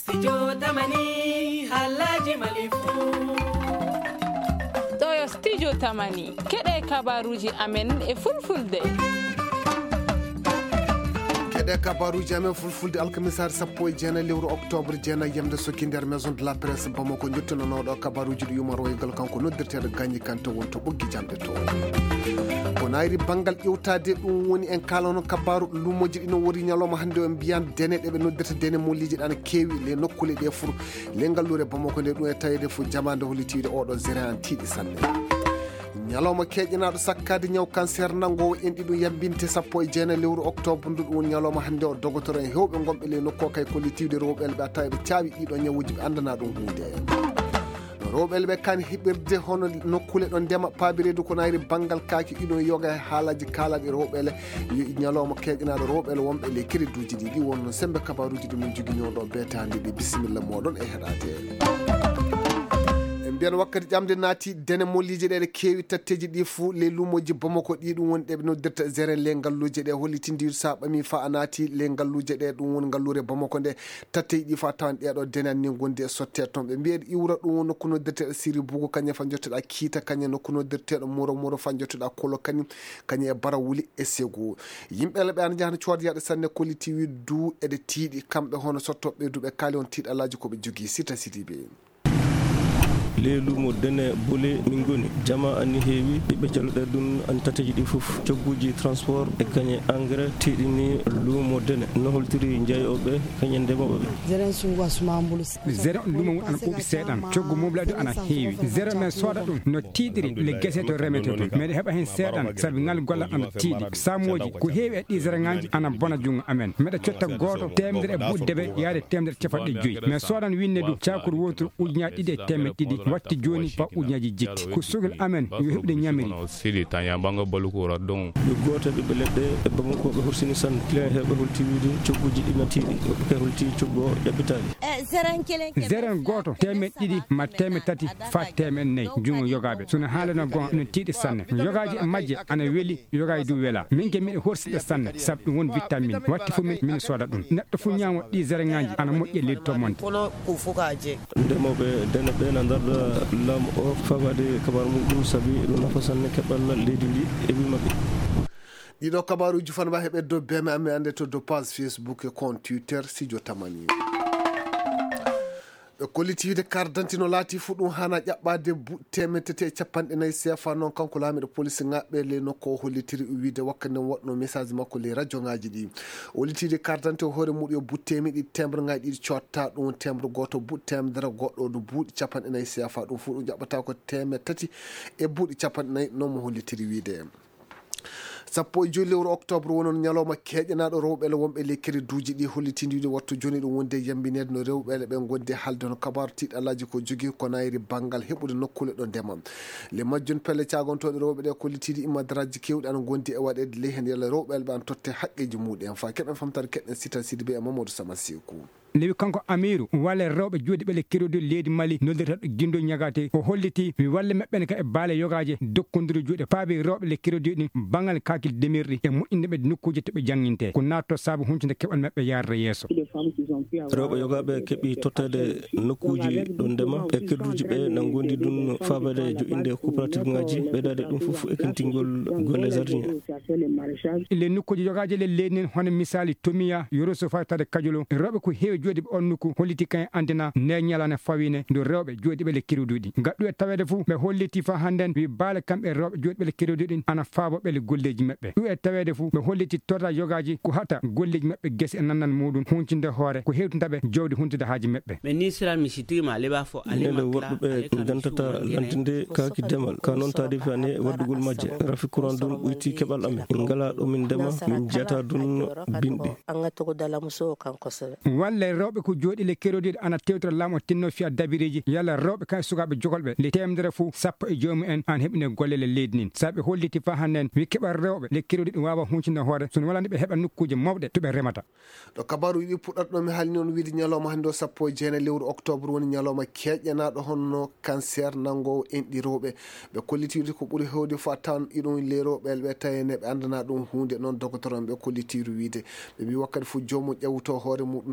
Studio Tamani Halaji Malifu Doyo Studio Tamani keɗe kabaruji amen e fulfulde keɗe kabaruji amen fulfulde alkamisar sappo e jeenayi lewru octobre jeenayi yemde sokki nder maison de la presse Bamako jottananoɗo kabaruji ɗo yumaro e gal kanko noddirteɗo Gagny Kanté wonto ɓoggi jamɗe to ko nayri banggal ƴewtade ɗum woni en kalano kabaru lumoji ɗi no wori ñalawma hannde o mbiyan dene ɗeɓe noddirta dene molliji ɗana keewi le nokkule ɗe fur le ngallure Bamako nde ɗum e tawede fo jamande hollitiide oɗo gérant tiiɗi sanne ñalawma keƴƴanaɗo sakkade ñaw cancer nangowo en ɗiɗum yambinte sappo e jeenayi lewru octobre ndu ɗum woni ñalawma hannde o dogotoro en hewɓe gonɓe le nokko kay kollitiwde rewɓele ɓe a tawi ɓe caawi ɗiɗo ñawuji ɓe andana ɗum hunde rewɓele ɓe kani hiɓirde hono nokkule ɗo ndema paabiredu ko nayri banggal kaaki ɗiɗo yoga e haalaji kaalaɗe rewɓele ñalawma keƴƴanaɗo rewɓele wonɓe le créduji ɗi wonno sembe kabaruji ɗi min joguinoɗo beetande ɗi bisimilla moɗon e heɗade mbiyan wakkati ƴamde naati dene molliji ɗe ɗe keewi tatteji ɗi fuu le lumoji Bamako ɗi ɗum woni ɗeɓe noddirta géré le ngalluje ɗe hollitidi sa ɓami fa a naati le ngalluje ɗe ɗum woni ngallure Bamako nde tatteji ɗi fa tawan ɗeɗo dene anni gondi e sotte toon ɓe mbiyeɗe iwra ɗum woni nokku noddirteɗo Siri Bougou kañe fa jotteɗa Kiita kañe nokku noddirteɗo Mouro fa jotteɗa Kolo Kani kañe e Bara Wuli e Ségou yimɓele ɓe ana jahana coodyaɗe sanne kolliti wi du eɗe tiiɗi kamɓe hono sottoɓe duɓe kaali on tiiɗalaji koɓe jogui Sita Sidibe le lumo dene bole min goni jama anni heewi ɓiɓɓe calluɗe ɗum an tateji ɗi fof cogguji transport e kañe engrais tiiɗini lumo dene no holtiri jeeyoɓe kañe ndemoɓeɓe zéro lumo ngon ana ɓuuɓi seeɗan coggu moblade ana heewi zéro men sooda ɗum no tiiɗiri le guese to remete to meɗe heeɓa hen seeɗan saabi ngal golla ana tiiɗi samoji ko heewi e ɗi zéro ngaji ana bona jungo amen meɗa cotta goto temedere e ɓuɗdeɓe yaade temedere capanɗe joyyi mais soodan winne du cakour wotour ujunaji ɗiɗi e temedde ɗiɗi watti joni fa ujunaji jetti ko sogol amen yo heɓde ñamiri sili tan ya banga balukora donc yo goto ɓiɓɓe leɗɗe e Bamako ɓe horsini sanne client heɓe holti wiide cogguji ɗi natiɗi woɓɓe kay holti coggu o ƴaɓɓitali zéro goto temed ɗiɗi ma temed tati fa temed nayyi jungo yogaɓe sono haalano gon no tiiɗi sanne yogaji e majje ana weeli yogaji du weela min ke miɗe horsiɗe sanne saabu ɗum woni vitamine watti fo min sooda ɗum neɗɗo fo ñamo ɗi zéro ngaji ana moƴƴi leydi to monte ndemoɓe dene ɓe na darɗa lam o fawade kabaru muɗum saabi ɗum nafa sanne keɓal leydi ndi e wi mabɓe ɗiɗo kabaruji fan mba heɓe dow beme amen ande to dow page Facebook e compte Twitter Studio Tamani kollitiwide carte d'identité no laati fu ɗum hana ƴaɓɓade temetete e capanɗe nayyi CFA noon kanko laamiɗo police ŋaɓɓe le nokko o hollitiri wiide wakkati nden waɗno message makko le radio ngaji ɗi hollitide carte d'identité hoore muɗum yo buttemiɗi tembre ngaji ɗiɗi cotta ɗum tembre goto buuɗi temedere goɗɗo ɗo buuɗi capanɗe nayyi CFA ɗum fu ɗum ƴaɓɓata ko temed tati e buuɗi capanɗe nayyi noon mo hollitiri wiide sappo e joyi lewru octobre wonon ñalawma keƴƴanaɗo rewɓele wonɓe le créduji ɗi hollitidiɗi wattu joni ɗum wonde yambinede no rewɓele ɓe gondi haalde no kabaru tiiɗalaji ko jogui ko nayri banggal heɓude nokkule ɗo ndema le majjun pelle cagontoɗe rewɓe ɗe kollitiɗi immadaraji kewɗi ana gondi e waɗede ley hen yalla rewɓele ɓe an totte haqqeji muɗum fa keɓen famtare keɗɗen Sita Sidibe e Mamadou Sama Sekou lewi kanko Amirou walla rewɓe jooɗi ɓele kerodu leydi Mali noddirtaɗo guindo ñagate o holliti mi walle maɓɓene ka e baale yogaje dokkodiri juuɗe paabi rewɓe le kerodu ɗi bangal kakil demirɗi e moƴƴinde ɓe nokkuji to ɓe janginte ko natto saabu huncide keɓal maɓɓe yarde yesso rewɓe yogaɓe keeɓi tottede nokkuji ɗo ndema e kerduji ɓe na gondi ɗum fabade joƴinde coopérative ngaji ɓeydade ɗum foof ekkintingol golle jardin le nokkuji yogaji le leydi nden hono misali Tomiya Yoroso fa tade Kadiolo rewɓe ko heewi jooɗi ɓe on nokku holliti kayen andina nde ñalane fawine ndo rewɓe jooɗi ɓele keroduɗi gaɗɗu e tawede fo ɓe holliti fa hannden wi baale kamɓe rewɓe jooɗi ɓele keroduɗi ana faabo ɓele golleji maɓɓe ɗu e tawede fo ɓe holliti torta yogaji ko hata golleji maɓɓe guese e nannan muɗum huncinde hoore ko hewtintaɓe jowde huntude haaji maɓɓe nele woɗɗuɓe gantata lantinde kaaki demal ka noon taadi fani waddugol majje rafi courant ɗum ɓoyti keɓal amen ngala ɗomin ndema min jeyata ɗum binɗi walle rewɓe ko jooɗi le keroduɗe ana tewtora laamu o tinno fiya dabiriji yalla rewɓe kay sukaɓe jogolɓe le temedere fo sappo e jomum en an heɓine golle le leydi nin saaɓe holliti fa hannden wi keɓat rewɓe le keroduɗe wawa huncinde hoore sono walande ɓe heɓa nokkuje mawɗe to ɓe remata ɗo kabaru yiɗi puɗɗat ɗo mi haalni on wiide ñalawma hannde o sappo e jeenayi lewru octobre woni ñalawma keƴƴanaɗo honno cancer nangowo enɗi rewɓe ɓe kollitiwde ko ɓuuri hewde fo a tawan iɗon le rewɓele ɓe tawene ɓe andana ɗum hunde noon docteur on ɓe kollitiru wiide ɓe mbi wakkati fo jomum ƴewto hoore muɗum tan ɗum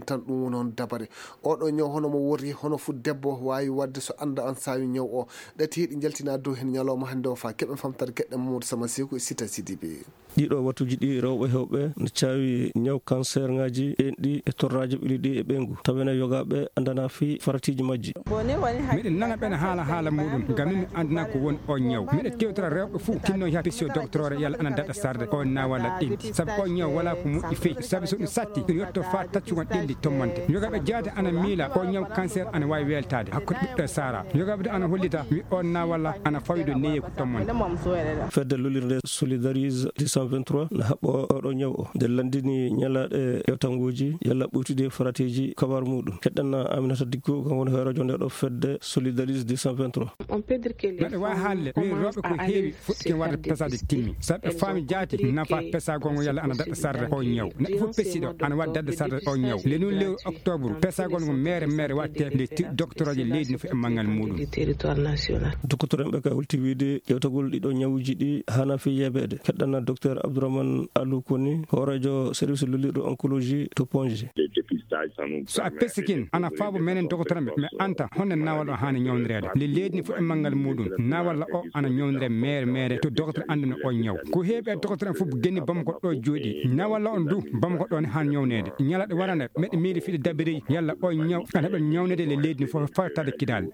ñaw noon dabare oɗo ñaw hono mo wori hono fu debbo wawi wadde so anda an sawi ñaw o ɗati hiɗi jaltina dow hen ñalawma hande o fa keɓen famtata gueɗɗe Mamadou Sama Sékou e Sita Sidibé. ɗiɗo wattuji ɗi rewɓe hewɓe ne cawi ñaw cancer ngaji ɗi e torraji ɓili ɗi e ɓengu tawene yogaɓe andana fi faratiji majji. miɗen nana ɓen haala muɗum ngam min mi andana ko woni o ñaw miɗe tewtora rewɓe fou tinno yaha pisio docteur yalla ana daɗa sarde o nawalla ɗindi saabu o ñaw wala ko moƴƴi feeƴi saabu so ɗum satti ɗum yetto fa taccugon ɗindi tommante yogaɓe jaade ana miila o ñaw cancer ana wawi weltade hakkude ɓiɓɓe sara yogaɓe de ana hollita wi on nawalla ana fawi ɗo neeye ko tommonte. fedde lolirde solidarise 223 ne haɓɓo oɗo ñaw o nde landini ñalaɗe yewtanguji yalla ɓuytude faratiji kabar muɗum keɗɗanna Aminata Dicko kan woni radio nde ɗo fedde solidarise 223. mbeɗa wawi haalde min rewɓe ko heewi fuɗɗi wadde pesade timmi sabu ɓe faami jaati nafa pesagol ngo yalla ana daɗa sarde o ñaw neɗɗo fof pesiɗo ana wawi daɗde sarde o ñaw lenu lewru octobre pesagol ngo mere watte nde docteur aji leydi no fo e manggal muɗum. doktoren ɓe ka hulti wiide ƴewtagol ɗiɗo ñawuji ɗi hana fi yeɓede keɗɗanna docteur Abdourahmane Alou Koni horejo service lolirɗo oncologie to Ponge. so a pesikin ana faabo menen dogotoramɓe mi anta honde nawal o hani ñawnirede nde leydi ni fof e manggal muɗum nawalla o ana ñawnire mere to dogotor andino o ñaw ko heeɓi e dogotor en fof genni Bamako ɗo jooɗi nawalla on du Bamako ɗo ne han ñawnede ñalaɗe warane meɗe miili fiɗe dabiri yalla o ñaw ana heɓa ñawnede le leydi ni fof fartade kidal.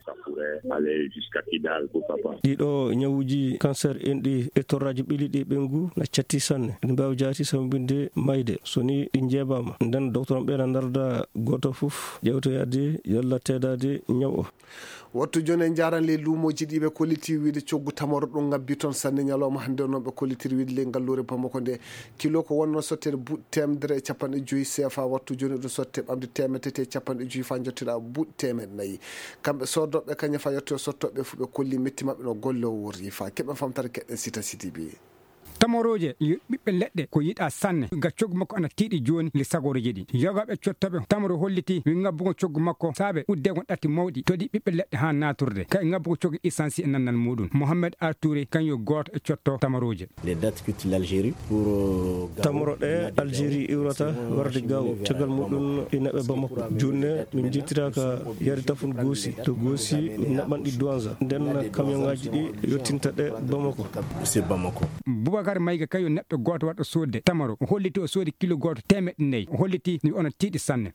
ɗiɗo ñawuji cancer en ɗi e torraji ɓili ɗi ɓengu na catti sanne ɗi mbawi jaati sambinde mayde soni ɗi jeebama nden docteur ɓe na darda goto fof ƴewtoyade yalla teedade ñaw o. wattu joni en jaran le luumoji ɗi ɓe kolliti wiide coggu tamoro ɗum ngabbi toon sanne ñalawma hande noon ɓe kollitiri wiide le ngallure Bamako nde kilo ko wonno sottede buuɗi temedere e capanɗe joyyi CFA wattu joni ɗum sotte ɓamde temetete e capanɗe joyyi fa jotteɗa buuɗi temeɗe nayyi kamɓe sodoɓe kañum fa yetto sottoɓe fu ɓe kolli metti mabɓe no golle o worri fa keɓen famtata keɗɗen Sita Sidibé. tamoroje ɓiɓɓe leɗɗe ko yiɗa sanne ga coggu makko ana tiiɗi joni le sagoroje ɗi yogaɓe cottoɓe tamoro holliti wi ngabbugo coggu makko saabe udde gon ɗatti mawɗi toɗi ɓiɓɓe leɗɗe ha naturde kay ngabbugo coggu essence e nannal muɗum Mohamed Artouré kañum goto e cotto tamoroje. tamoro ɗe Algérie iwrata warde gaw caggal muɗum e naɓe Bamako junne min jittiraka yari tafun goosi to goosi min naɓanɗi douanza nden camion ngaji ɗi yettinta ɗe Bamako. Boubacar Mayga kayo neɗɗo goto waɗɗo sodde tamaro o holliti o soodi kilo goto temeɗɗe nayyi o holliti ni ona tiiɗi sanne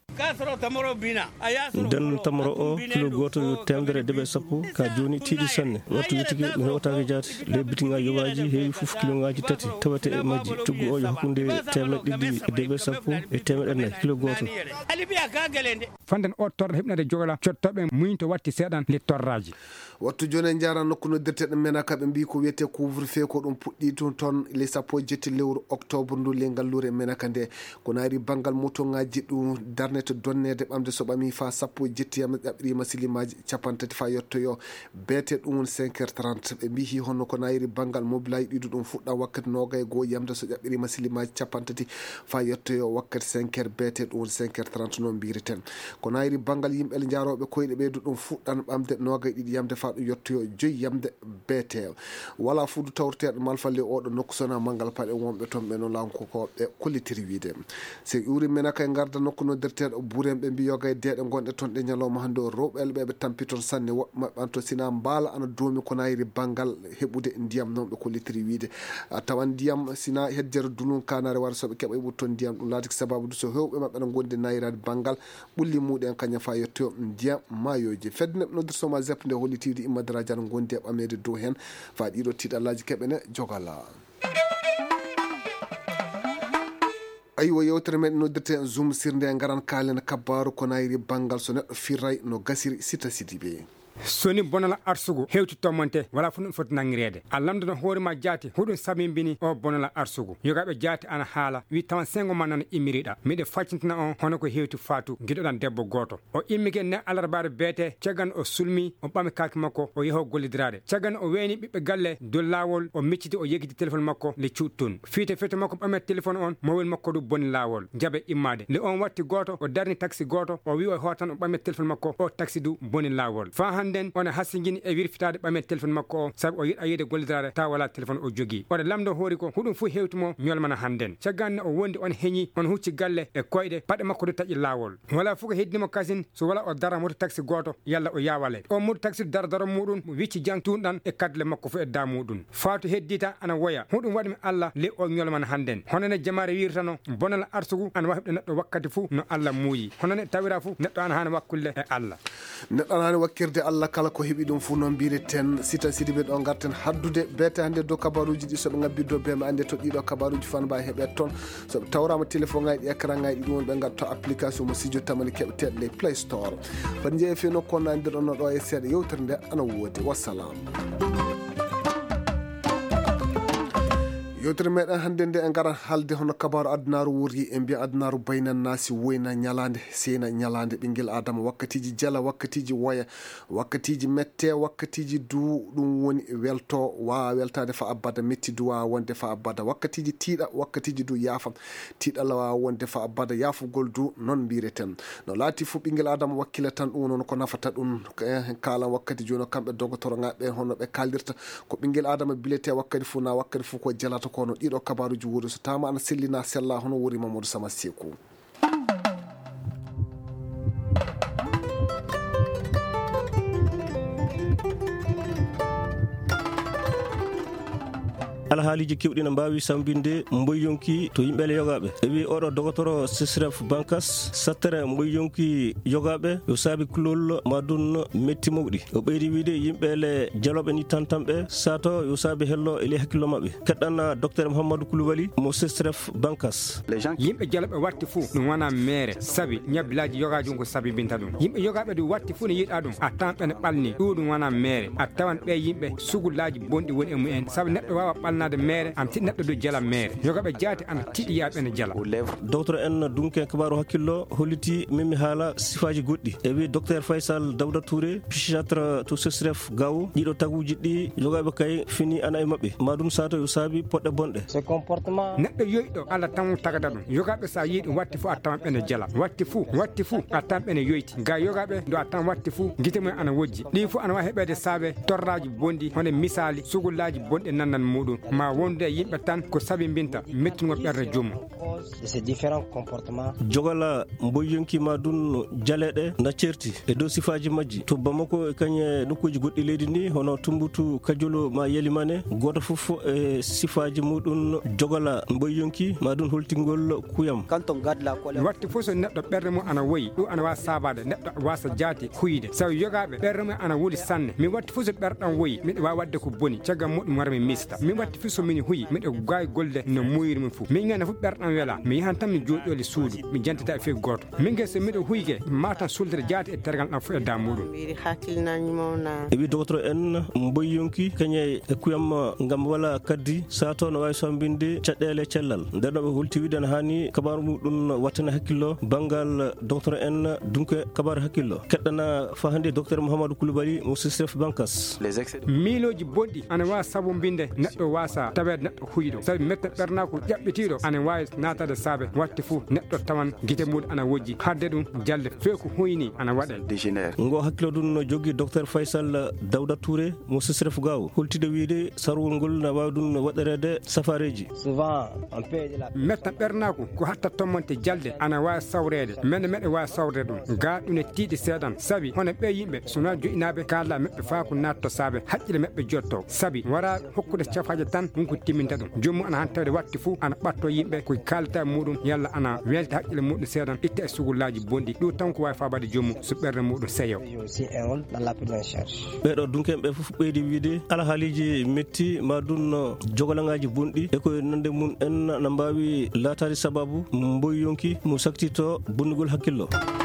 nden tamaro o kilo goto yo temedere deɓe sappo ka joni tiiɗi sanne wattu yettiki mi hewtaki jaati le bitiŋa yobaji heewi fof kilo ngaji tati tawete e majji coggu o yo hakkude temeɗɗe ɗiɗi e deɓe sappo e temeɗe nayyi kilo goto. fanden o torra heɓnade jogala cottoɓe muñto watti seeɗan le torraji. wattu joni en jaran nokku noddirteɗo menaka ɓe mbi ko wiyete couvre feu ko ɗum puɗɗi toon le sappo e jetti lewru octobre ndu le ngallure e menaka nde ko naari banggal motoŋaji ɗum darnete donnede ɓamde so ɓami fa sappo e jetti ƴaɓɓirima silimaji capantati fa yettoyo beete ɗum woni 5h30 ɓe mbi hi honno ko naari banggal mobilaji ɗiɗo ɗum fuɗɗa wakkati nogay goho yamde so ƴaɓɓirima silimaji capantati fa yettoyo wakkati 5h beete ɗum woni 5h30 noon mbiriten ko naari banggal yimɓe jaroɓe koyɗe ɓeydu ɗum fuɗɗan ɓamde nogay ɗiɗi yamde fa ɗum yettoyo 5 yamde beete wala fuudu tawreteɗo malfalle oɗo nokku sona mangal paɗe wonɓe toon ɓe noon lanko ko ɓe kollitiri wiide so iwri menaka e garda nokku noddirteɗo buuren ɓe mbi yoga e deeɗe gonɗe toon ɗe ñalawma hande o rewɓele ɓe tampi toon sanne woɓɓe maɓɓe anto sina mbaala ana doomi ko nayri banggal heɓude ndiyam noon ɓe kollitiri wiide tawan ndiyam sina heddere dunum kanare wara soɓe keeɓa heɓude toon ndiyam ɗum laati ko sababu du so hewɓe maɓɓe ne gondi nayrade banggal ɓulli muɗen kañum fa yettoyo ndiyam mayoji fedde neɓe noddirsoma zep nde hollitiwde immadiraji ana gondi e ɓamede dow hen fa ɗiɗo tiɗallaji keɓene jogala. aywa yewtere meɗen noddirte en zoom sirde e garan kaalen kabaru ko nayri banggal so neɗɗo firray no gasiri Sita Sidibé. soni bonala arsugo hewti tommonte wala fu ɗum foti nangirede a lamdono hoorema jaati huɗum samimbini o bonala arsugo yogaɓe jaati ana haala wi tawan sengo ma nana immiriɗa miɗe faccintina on hono ko hewti faatu guiɗoɗan debbo goto o immike ne alarbaɗo beete caggan o sulmi o ɓami kaki makko o yeeho gollidirade caggan o weeni ɓiɓɓe galle dow lawol o micciti o yeggiti téléphone makko le cuuɗtun fiite fete makko ɓamet téléphone on mowel makko ɗum bonni lawol jaaɓe immade nde on watti goto o darni taxi goto o wi o hotan o ɓamet téléphone makko o taxi du bonni lawol fa handen on hasingini e wirfitade ɓamen téléphone makko o sabi o yiɗa yeyde gollidare ta wala téléphone o jogui oɗa lamdo hoori ko huɗum fu hewtumo ñolmana handen cagganne o wondi on heñi on hucci galle e koyɗe paɗe makko do taƴi lawol wala fu ko heddinimo kasin so wala o dara moto taxi goto yalla o yawale o moto taxi dara muɗum wicci jang tunɗan e kadle makko fu e da muɗum faatu heddita ana woya huɗum waɗimi Allah le o ñolmana handen honone jamare wirtano bonal arsugu ana wahiɓde neɗɗo wakkati fu no Allah muuyi honone tawira fu neɗɗo ana hani wakkulle e Allah neɗɗo ana hani wakkirde Allah kala ko heeɓi ɗum fu noon mbireten Sita Sidibé ɗo garten haddude bete hande dow kabaruji ɗi soɓe ngabbiddo be ma ande to ɗiɗo kabaruji fan mbawi heɓe toon soɓe tawrama téléphone ngaji écran ngaji ɗum ɓe gadto application mo sidio tamani keɓeteɗe les play store fat jeefe nokku on nandirɗon ɗo e seeɗa yewtere nde ana woodi wassalam. yewtere meɗen hannde nde en garan haalde hono kabaru addunaru wuri e mbiya addunaru baynan nasi woyna ñalande seyna ñalande ɓinguel adama wakkatiji jala wakkatiji woya wakkatiji mette wakkatiji du ɗum woni welto wawa weltade fa abada metti du wawa wonde fa abada wakkatiji tiiɗa wakkatiji du yaafa tiiɗalla wawa wonde fa abada yaafugol du noon mbireten no laati fu ɓinguel adama wakkile tan ɗum noon ko nafata ɗum kalan wakkati joni kamɓe dogotoro ngaɓe hono ɓe kallirta ko ɓinguel adama bilete wakkati fu na wakkati fu ko jalata kono ɗiɗo kabaruji wuuri so tama ana sellina sella hono wuri Mamadou Sama Sekou. alhaaliji kewɗi ne mbawi sambinde mboyyonki to yimɓele yogaɓe e wi oɗo dogotoro sesref bankas sattere mboyyonki yogaɓe yo saabi kulol madun metti mawɗi o ɓeydi wiide yimɓele jaloɓe ni tantanɓe sato yo saabi hello ele hakkillo mabɓe keɗɗan docteur Mouhamadou Coulibaly mo sesref bankas yimɓe jaloɓe watti fou ɗum wona mere saabi ñabbilaji yogaji ko saabi binta ɗum yimɓe yogaɓe ɗum watti fou ne yiiɗa ɗum a tawan ɓene ɓalni ɗum wona mere a tawan ɓe yimɓe sugullaji bonɗi woni e mumen saabi neɗɗo wawa ɓalnade mere am tiɗi neɗɗo do jala mere yogaɓe jaati ana tiɗi yaɓene jala docteur en dunken kabaru hakkillo holliti mimi haala sifaji goɗɗi e wi docteur Faysal Dawda Touré psychiatre to sesref gaw ɗiɗo taguji ɗi yogaɓe kay fini ana e mabɓe maɗum sato yo saabi poɗɗe bonɗe neɗɗo yoyɗo Allah tan tagada ɗum yogaɓe sa yiiɗi watti fou a tawan ɓene jala watti fou a tawan ɓene yoyti ga yogaɓe do a tawan watti fou guite mumen ana wojji ɗi fou ana wawi heɓede saabe torraji bonɗi hono misali sugullaji bonɗi nannan muɗum ma wonde yimɓe tan ko sabi binta mettugol ɓerde joomum jogala mboyyonki ma dun jaleɗe na certi e dow sifaji majji to Bamako e kañe nokkuji goɗɗi leydi ni hono Tumbutu Kajolo ma Yelimane goto foof e sifaji muɗum jogala mboyyonki ma dun holtingol kuyam watti foof so neɗɗo ɓerde mum ana woyi ɗum ana wawa sabade neɗɗo wasa jaati huyde sawi yogaɓe ɓerde mum ana wuli sanne min watti foof so ɓerɗam woyi miɗo wawi wadde ko boni caggal muɗum wara mi mista min watti foof so min huyi miɗo gawi golde no muyiri min foof min gana foof ɓerɗam wela mi yahan tan mi jooɗoli suudu mi jantita e fewi goto min ge so miɗo huyke matan suldere jaati e tergal ɗam foof e da muɗum e wi docteur en mboyyonki kañe e kuyam gam wala kaddi sato no wawi sambinde caɗele cellal nden ɓe holti wiide ne hani kabaru muɗum wattana hakkillo banggal docteur en dunke kabaru hakkillo keɗɗana fa hande docteur Mouhamadou Coulibaly mo sesref bankas miiloji bonɗi ana wawa sabobinde neɗɗo wasa tawede neɗɗo huyɗo sabi mette ɓernako ƴaɓɓitiɗo ana wawi natade saabe watti fou neɗɗo tawan guite muɗum ana wojji hadde ɗum jalde fewi ko huyni ana waɗe ngo hakkilo ɗum no jogui docteur Faysal Dawda Touré mo sesref gaw holtide wiide sarwol ngol na wawi ɗum waɗerede safareji mettan ɓernako ko hatta tommonte jalde ana wawi sawrede mene meɗe wawi sawrede ɗum ga ɗum ne tiiɗi seeɗan saabi hono ɓe yimɓe sona joƴinaɓe kala meɓɓe fa ko natto saabe haqqille meɓɓe jotto saabi wara hokkude cafaje tan ɗum ko timminta ɗum jomum ana han tawde watti fou ana ɓatto yimɓe koye kalta muɗum yalla ana welta haqqille muɗum seeɗan itta e sugullaji bonɗi ɗum tan ko wawi fabade jomum so ɓerde muɗum seeyo ɓeɗo dunken ɓe foof ɓeydi wiide alhaaliji metti ma ɗum jogolangaji bonɗi e koye nande mum en no mbawi latade sababu mboyyonki mo saktito bonnugol hakkillo